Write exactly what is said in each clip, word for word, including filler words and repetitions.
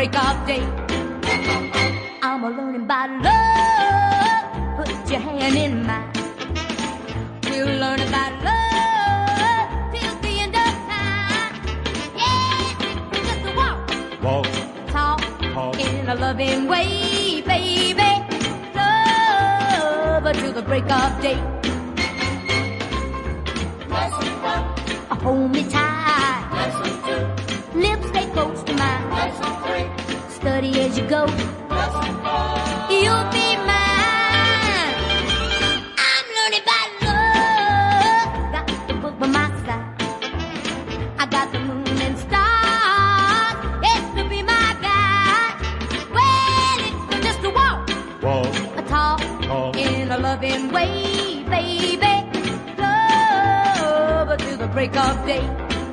break-up day. I'm a learning about love. Put your hand in mine. We'll learn about love till the end of time. Yes, it's just a walk, walk, talk, talk in a loving way, baby. Love till the break-up day. Lesson one. Hold me tight. Lesson two. Lips stay close to mine. Lesson three. Study as you go. Lesson four. You'll be mine. I'm learning about love. Got the book by my side. I got the moon and stars. Yes, to be my guide. Well, it's just a walk, walk, a talk, talk in a loving way, baby. Love till the break of day.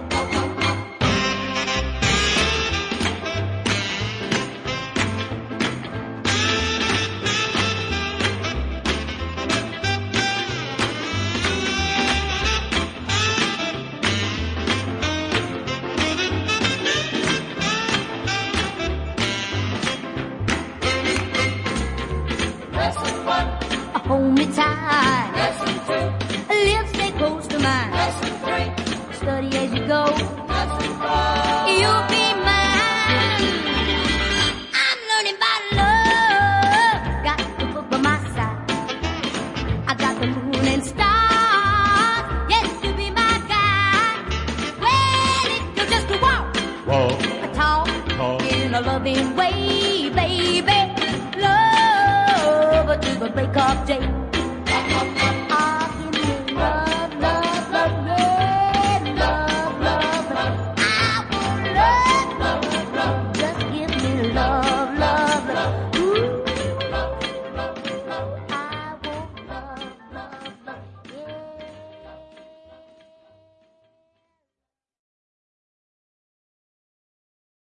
Hold me tight. Lesson two. Lips stay close to mine. Lesson three. Study as you go. Lesson four. You'll be mine. I'm learning about love. Got the book by my side. I got the moon and stars. Yes, you be my guide. Well, if you're just a walk, walk, a talk, talk in a loving way, baby. Love to the break of day.